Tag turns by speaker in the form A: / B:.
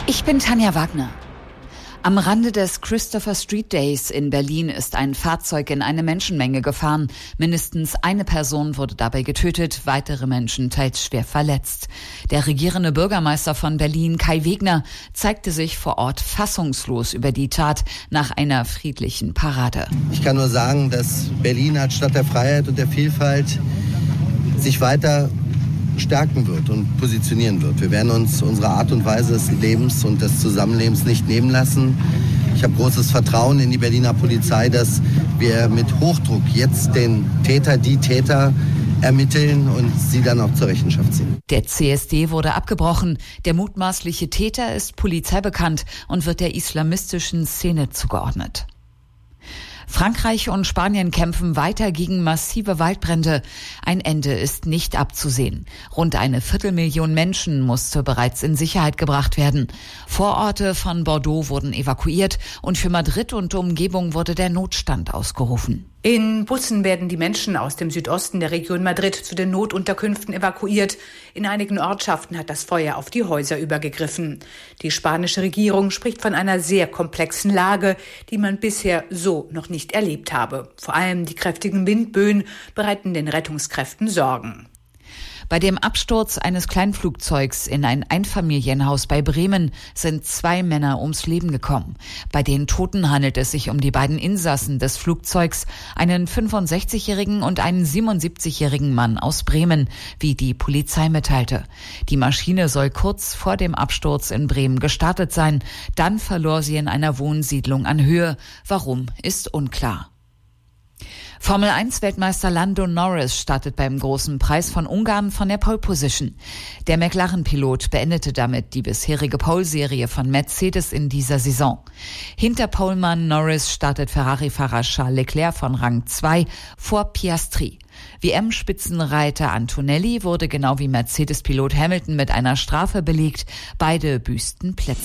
A: Ich bin Tanja Wagner. Am Rande des Christopher Street Days in Berlin ist ein Fahrzeug in eine Menschenmenge gefahren. Mindestens eine Person wurde dabei getötet, weitere Menschen teils schwer verletzt. Der regierende Bürgermeister von Berlin, Kai Wegner, zeigte sich vor Ort fassungslos über die Tat nach einer friedlichen Parade.
B: Ich kann nur sagen, dass Berlin als Stadt der Freiheit und der Vielfalt sich weiter stärken wird und positionieren wird. Wir werden uns unsere Art und Weise des Lebens und des Zusammenlebens nicht nehmen lassen. Ich habe großes Vertrauen in die Berliner Polizei, dass wir mit Hochdruck jetzt die Täter ermitteln und sie dann auch zur Rechenschaft ziehen.
A: Der CSD wurde abgebrochen. Der mutmaßliche Täter ist polizeibekannt und wird der islamistischen Szene zugeordnet. Frankreich und Spanien kämpfen weiter gegen massive Waldbrände. Ein Ende ist nicht abzusehen. Rund 250.000 Menschen musste bereits in Sicherheit gebracht werden. Vororte von Bordeaux wurden evakuiert und für Madrid und Umgebung wurde der Notstand ausgerufen.
C: In Bussen werden die Menschen aus dem Südosten der Region Madrid zu den Notunterkünften evakuiert. In einigen Ortschaften hat das Feuer auf die Häuser übergegriffen. Die spanische Regierung spricht von einer sehr komplexen Lage, die man bisher so noch nicht erlebt habe. Vor allem die kräftigen Windböen bereiten den Rettungskräften Sorgen.
A: Bei dem Absturz eines Kleinflugzeugs in ein Einfamilienhaus bei Bremen sind 2 Männer ums Leben gekommen. Bei den Toten handelt es sich um die beiden Insassen des Flugzeugs, einen 65-jährigen und einen 77-jährigen Mann aus Bremen, wie die Polizei mitteilte. Die Maschine soll kurz vor dem Absturz in Bremen gestartet sein. Dann verlor sie in einer Wohnsiedlung an Höhe. Warum, ist unklar. Formel-1-Weltmeister Lando Norris startet beim Großen Preis von Ungarn von der Pole Position. Der McLaren-Pilot beendete damit die bisherige Pole-Serie von Mercedes in dieser Saison. Hinter Polemann Norris startet Ferrari-Fahrer Charles Leclerc von Rang 2 vor Piastri. WM-Spitzenreiter Antonelli wurde genau wie Mercedes-Pilot Hamilton mit einer Strafe belegt. Beide büßten Plätze.